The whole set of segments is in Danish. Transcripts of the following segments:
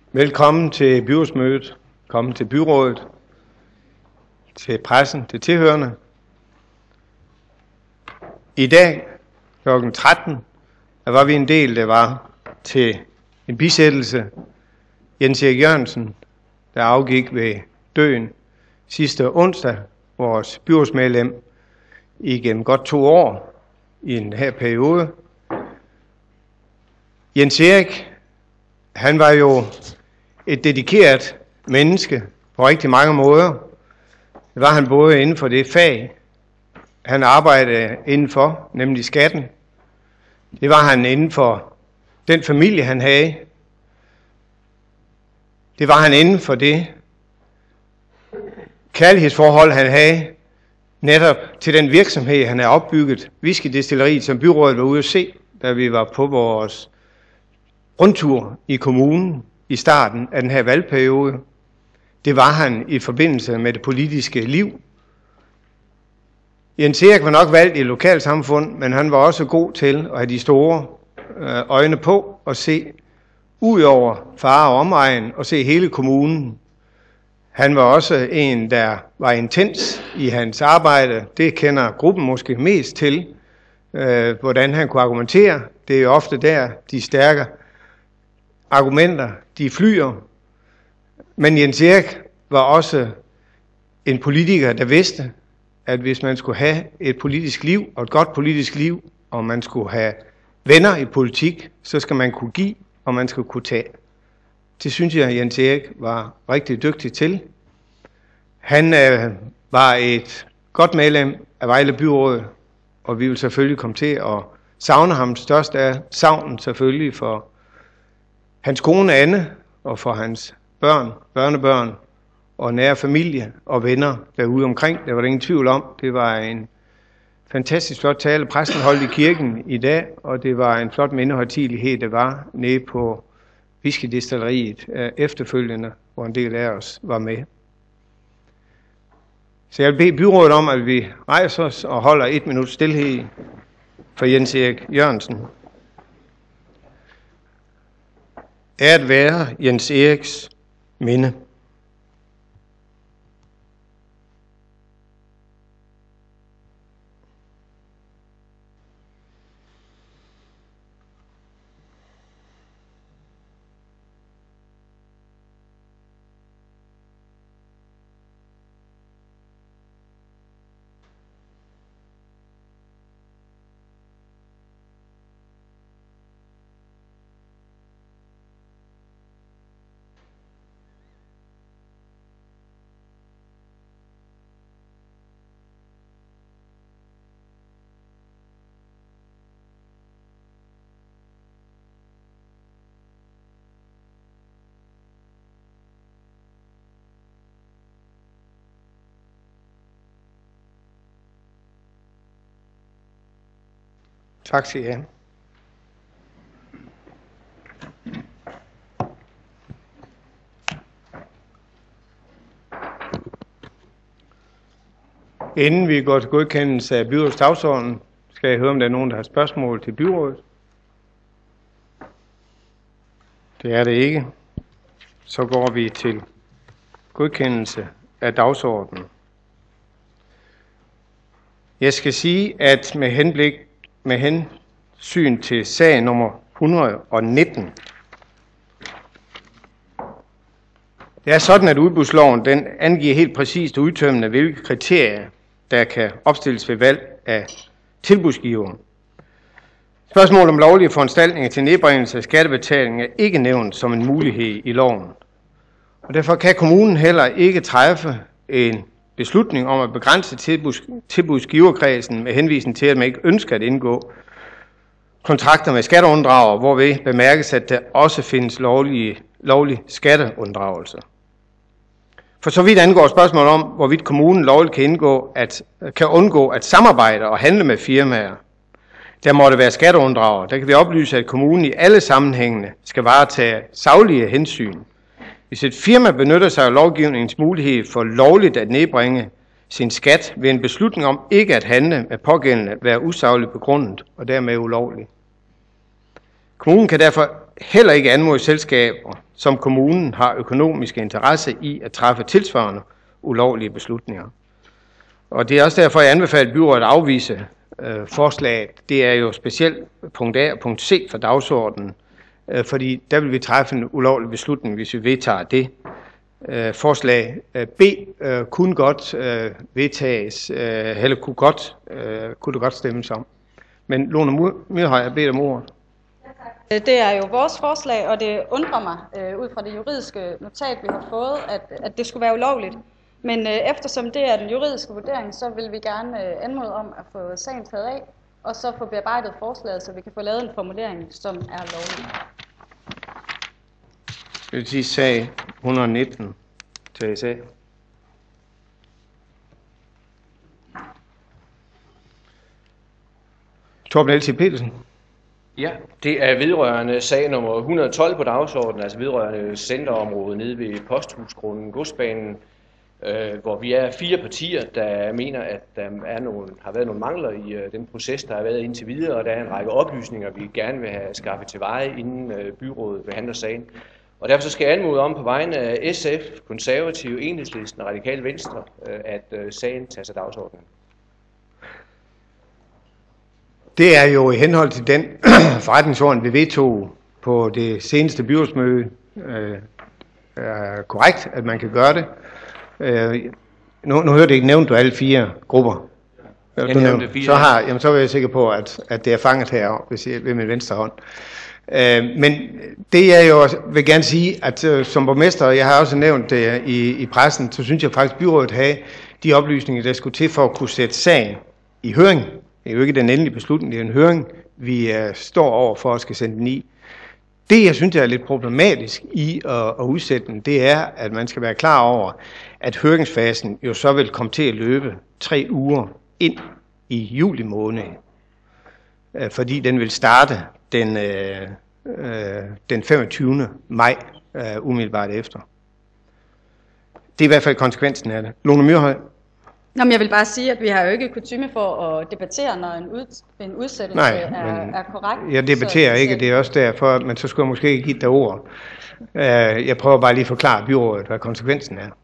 Velkommen til byrådsmødet, velkommen til byrådet, til pressen, til tilhørende. I dag kl. 13 der var vi en del, der var til en bisættelse. Jens Erik Jørgensen, der afgik ved døden sidste onsdag, vores byrådsmedlem igennem godt 2 år i en her periode. Jens Erik, han var jo et dedikeret menneske på rigtig mange måder. Det var han både inden for det fag, han arbejdede indenfor, nemlig skatten. Det var han inden for den familie, han havde. Det var han inden for det kærlighedsforhold, han havde netop til den virksomhed, han havde opbygget, whiskydestilleriet, som byrådet var ude at se, da vi var på vores rundtur i kommunen i starten af den her valgperiode. Det var han i forbindelse med det politiske liv. Jens Erik var nok valgt i lokalsamfund, men han var også god til at have de store øjne på og se ud over fare og omegn og se hele kommunen. Han var også en, der var intens i hans arbejde. Det kender gruppen måske mest til, hvordan han kunne argumentere. Det er jo ofte der, de stærke argumenter, de flyer. Men Jens Erik var også en politiker, der vidste, at hvis man skulle have et politisk liv, og et godt politisk liv, og man skulle have venner i politik, så skal man kunne give, og man skal kunne tage. Det synes jeg, Jens Erik var rigtig dygtig til. Han var et godt medlem af Vejle Byråd, og vi vil selvfølgelig komme til at savne ham. Størst af savnen selvfølgelig for hans kone Anne, og for hans børn, børnebørn, og nære familie og venner derude omkring. Der var der ingen tvivl om. Det var en fantastisk flot tale, præsten holdt i kirken i dag, og det var en flot mindehøjtidelighed, der var nede på whiskydestilleriet efterfølgende, hvor en del af os var med. Så jeg vil bede byrådet om, at vi rejser os og holder 1 minut stilhed for Jens Erik Jørgensen. Æret være Jens Eriks minde. Tak skal I have. Inden vi går til godkendelse af byrådets dagsorden, skal jeg høre, om der er nogen, der har spørgsmål til byrådet. Det er det ikke. Så går vi til godkendelse af dagsordenen. Jeg skal sige, at med hensyn til sag nummer 119. Det er sådan, at udbudsloven den angiver helt præcist og udtømmende, hvilke kriterier, der kan opstilles ved valg af tilbudsgiveren. Spørgsmålet om lovlige foranstaltninger til nedbringelse af skattebetaling er ikke nævnt som en mulighed i loven. Og derfor kan kommunen heller ikke træffe en beslutning om at begrænse tilbudsgiverkredsen med henvisning til, at man ikke ønsker at indgå kontrakter med skatteunddragere, hvorved bemærkes, at der også findes lovlig skatteunddragelse. For så vidt angår spørgsmålet om, hvorvidt kommunen lovligt kan undgå at samarbejde og handle med firmaer, der måtte være skatteunddragere, der kan vi oplyse, at kommunen i alle sammenhængene skal varetage saglige hensyn. Hvis et firma benytter sig af lovgivningens mulighed for lovligt at nedbringe sin skat, vil en beslutning om ikke at handle med pågældende være usagligt begrundet og dermed ulovlig. Kommunen kan derfor heller ikke anmode selskaber, som kommunen har økonomisk interesse i at træffe tilsvarende ulovlige beslutninger. Og det er også derfor, jeg anbefaler byrådet at afvise forslaget. Det er jo specielt punkt A og punkt C for dagsordenen, fordi der vil vi træffe en ulovlig beslutning, hvis vi vedtager det. Forslag B kunne godt vedtages, eller kunne det godt stemmes om. Men Lone Myrhøj har bedt om ordet. Det er jo vores forslag, og det undrer mig ud fra det juridiske notat, vi har fået, at det skulle være ulovligt. Men eftersom det er den juridiske vurdering, så vil vi gerne anmode om at få sagen taget af, og så få bearbejdet forslaget, så vi kan få lavet en formulering, som er lovlig. Det vil sige sag 119 tages af. Torben L.T. Petersen. Ja, det er vedrørende sag nummer 112 på dagsordenen, altså vedrørende centerområdet nede ved Posthusgrunden, Godsbanen, hvor vi er 4 partier, der mener, at der har været nogle mangler i den proces, der har været indtil videre, og der er en række oplysninger, vi gerne vil have skaffet til veje, inden byrådet behandler sagen. Og derfor så skal jeg anmode om på vegne af SF, Konservative, Enhedslisten og Radikale Venstre, at sagen tages af dagsordenen. Det er jo i henhold til den forretningsorden, vi vedtog på det seneste byrådsmøde, korrekt, at man kan gøre det. Nu hørte ikke nævnt du alle 4 grupper. Jeg nævnte 4. Så er jeg sikker på, at det er fanget her ved min venstre hånd. Men det jeg jo vil gerne sige, at som borgmester, jeg har også nævnt det i pressen, så synes jeg faktisk, at byrådet havde de oplysninger, der skulle til for at kunne sætte sagen i høring. Det er jo ikke den endelige beslutning, det er en høring, vi står over for at skal sende den i. Det, jeg synes, er lidt problematisk i at udsætte den, det er, at man skal være klar over, at høringsfasen jo så vil komme til at løbe 3 uger ind i juli måned, fordi den vil starte den 25. maj umiddelbart efter. Det er i hvert fald konsekvensen af det. Lone Myrhøj. Jamen, jeg vil bare sige, at vi har jo ikke kutyme for at debattere, når en udsættelse er korrekt. Jeg debatterer ikke, det er også derfor, men så skulle jeg måske ikke give dig ord. Jeg prøver bare lige at forklare byrådet, hvad konsekvensen er.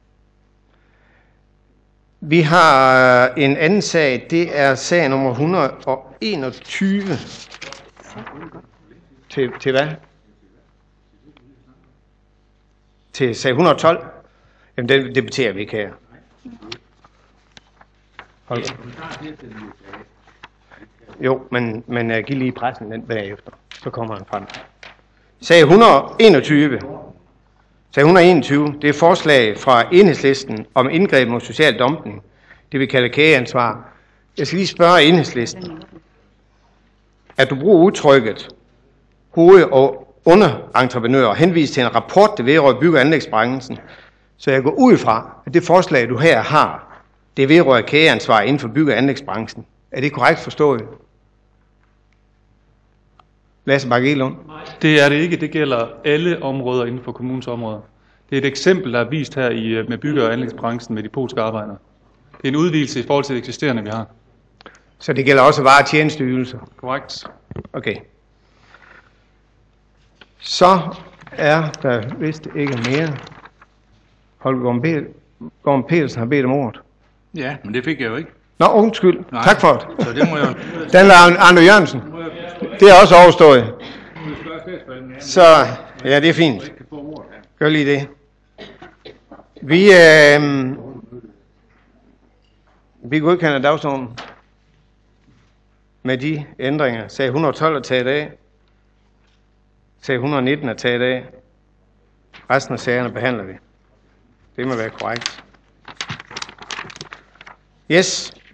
Vi har en anden sag, det er sag nummer 121. Til hvad? Til sag 112? Jamen, den debatterer vi ikke her. Hold. Jo, men giv lige pressen den bagefter. Så kommer han frem. Sag 121. Sag 121, det er forslag fra Enhedslisten om indgreb mod social dumping. Det vi kalder kædeansvar. Jeg skal lige spørge Enhedslisten, at du bruger udtrykket hoved- og underentreprenører henvist til en rapport, der vedrører bygge- og anlægsbranchen. Så jeg går ud fra, at det forslag, du her har, det vedrører kædeansvar inden for bygge- og anlægsbranchen. Er det korrekt forstået? Lasse Bakke-Elund? Det er det ikke. Det gælder alle områder inden for kommunens områder. Det er et eksempel, der er vist her med bygge- og anlægsbranchen med de polske arbejdere. Det er en udvidelse i forhold til det eksisterende, vi har. Så det gælder også varer- og tjenesteydelser? Korrekt. Okay. Så er der vist ikke mere. Holger Gorm Petersen har bedt om ordet. Ja, men det fik jeg jo ikke. Nå, undskyld. Nej. Tak for det. Så det må jeg... Den er Arne Jørgensen. Det er også overstået. Så, ja, det er fint. Gør lige det. Vi godkender dagsordenen med de ændringer. Sag 112 er taget af. Sag 119 er taget af. Resten af sagerne behandler vi. Det må være korrekt. Yes.